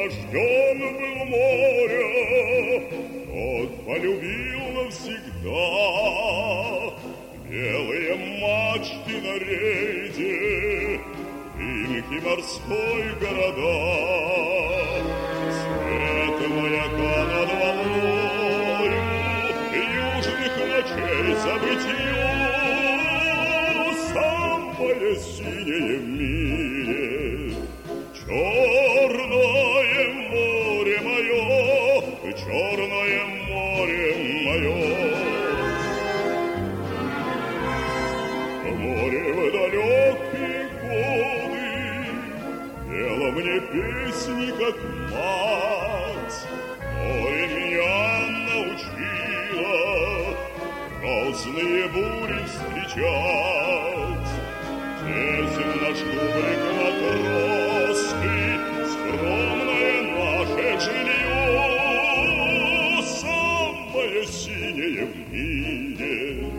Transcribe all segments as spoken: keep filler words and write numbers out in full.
рожден был моря, тот полюбил навсегда белые мачты на рейде, дымки морской города. Свет маяка над волною южных ночей забытье, самое синее в мире, черное море мое, черное море мое. Море в далекие годы пело мне песни, как мать. Море меня научило грозные бури встречать. Здесь наш кубрик матросский, скромное наше жилье, самое синее в мире.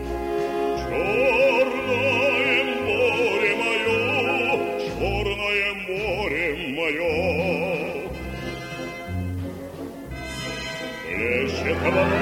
Черное море мое, черное море мое. Плещет волна